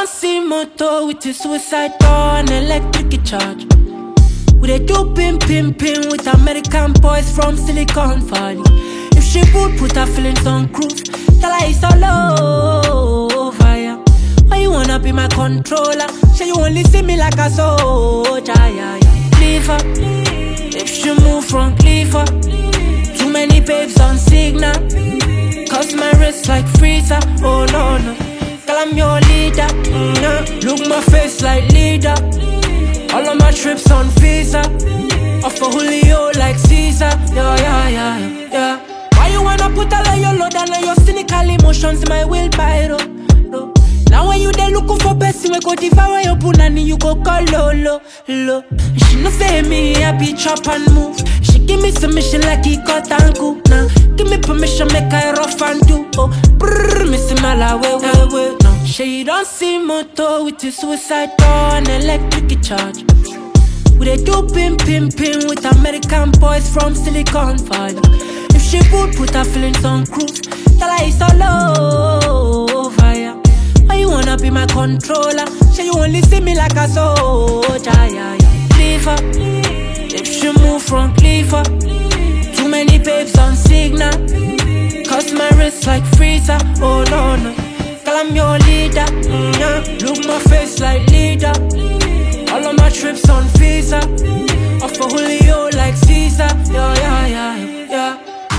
don't see motor with a suicide door and electric charge. We dey do pim pim pim with American boys from Silicon Valley. If she would put her feelings on cruise, tell her it's all over, yeah. Why you wanna be my controller? Say you only see me like a soldier, yeah, yeah. Leave her, if she move from Cleaver. Too many babes on signal, cause my wrist like freezer. Oh no, no, girl I'm your leader, Look my face like leader. All of my trips on visa. Off for Julio like Caesar. Yeah, yeah, yeah, yeah. Why you wanna put all of your load and all your cynical emotions in my wheelbarrow? No. Now when you there looking for person, we go devour your punani, you go call Lolo, lo. She no say me, I be chop and move. She give me submission like he cut and cool. Now give me permission, make I rough and do. Oh, brrr, missing my la way. No, she don't see motor with a suicide door and electric charge. We dey do pim pim pim with American boys from Silicon Valley. If she would put her feelings on cruise, tell her it's all over, yeah. Why you wanna be my controller? Say you only see me like a soldier, yeah, yeah. Leave her, if she move from Cleaver. Too many babes on signal, cause my wrist like freezer. Oh no, no, girl I'm your leader, Look my face like leader. All of my trips on visa. Off for Julio like Caesar. Yeah, yeah, yeah, yeah.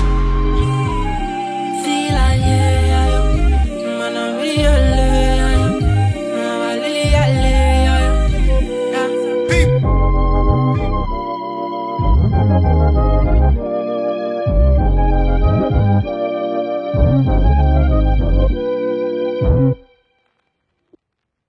Feel like, yeah. Man, I'm really, Beep.